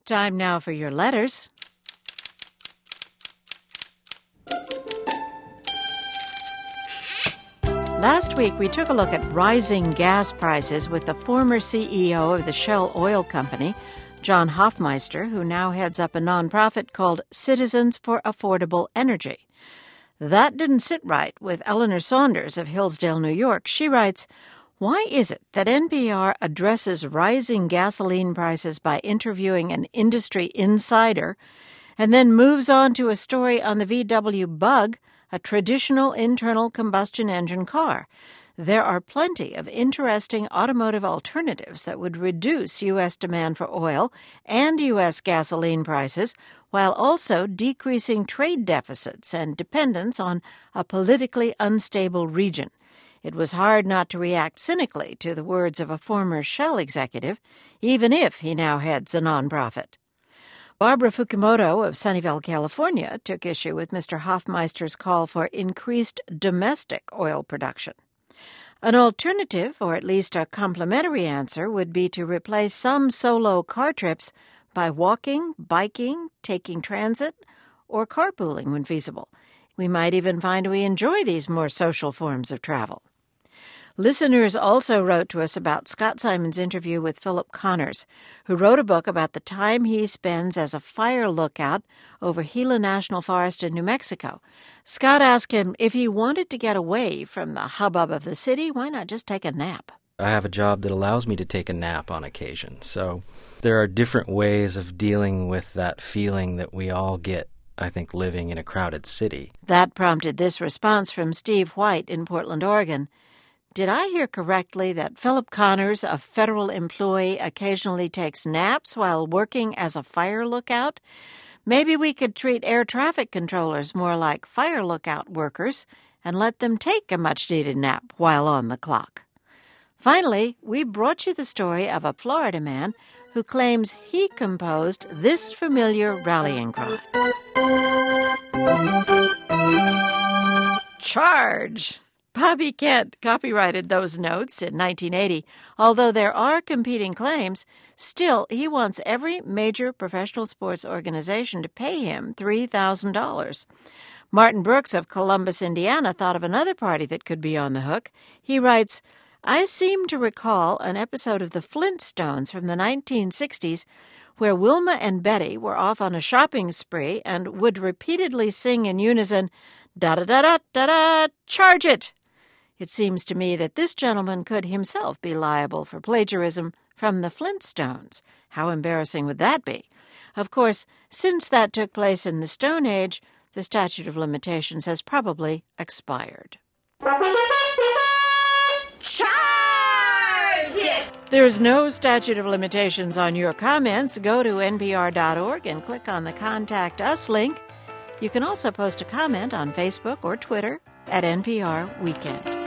Time now for your letters. Last week, we took a look at rising gas prices with the former CEO of the Shell Oil Company, John Hofmeister, who now heads up a nonprofit called Citizens for Affordable Energy. That didn't sit right with Eleanor Saunders of Hillsdale, New York. She writes, "Why is it that NPR addresses rising gasoline prices by interviewing an industry insider and then moves on to a story on the VW Bug, a traditional internal combustion engine car? There are plenty of interesting automotive alternatives that would reduce U.S. demand for oil and U.S. gasoline prices while also decreasing trade deficits and dependence on a politically unstable region." It was hard not to react cynically to the words of a former Shell executive, even if he now heads a nonprofit. Barbara Fukimoto of Sunnyvale, California, took issue with Mr. Hofmeister's call for increased domestic oil production. An alternative, or at least a complementary answer, would be to replace some solo car trips by walking, biking, taking transit, or carpooling when feasible. We might even find we enjoy these more social forms of travel. Listeners also wrote to us about Scott Simon's interview with Philip Connors, who wrote a book about the time he spends as a fire lookout over Gila National Forest in New Mexico. Scott asked him if he wanted to get away from the hubbub of the city, why not just take a nap? I have a job that allows me to take a nap on occasion, so there are different ways of dealing with that feeling that we all get, I think, living in a crowded city. That prompted this response from Steve White in Portland, Oregon. Did I hear correctly that Philip Connors, a federal employee, occasionally takes naps while working as a fire lookout? Maybe we could treat air traffic controllers more like fire lookout workers and let them take a much-needed nap while on the clock. Finally, we brought you the story of a Florida man who claims he composed this familiar rallying cry. Charge! Bobby Kent copyrighted those notes in 1980. Although there are competing claims, still he wants every major professional sports organization to pay him $3,000. Martin Brooks of Columbus, Indiana, thought of another party that could be on the hook. He writes, "I seem to recall an episode of the Flintstones from the 1960s where Wilma and Betty were off on a shopping spree and would repeatedly sing in unison, da-da-da-da-da-da, charge it!" It seems to me that this gentleman could himself be liable for plagiarism from the Flintstones. How embarrassing would that be? Of course, since that took place in the Stone Age, the statute of limitations has probably expired. Charge it! There's no statute of limitations on your comments. Go to npr.org and click on the Contact Us link. You can also post a comment on Facebook or Twitter at NPR Weekend.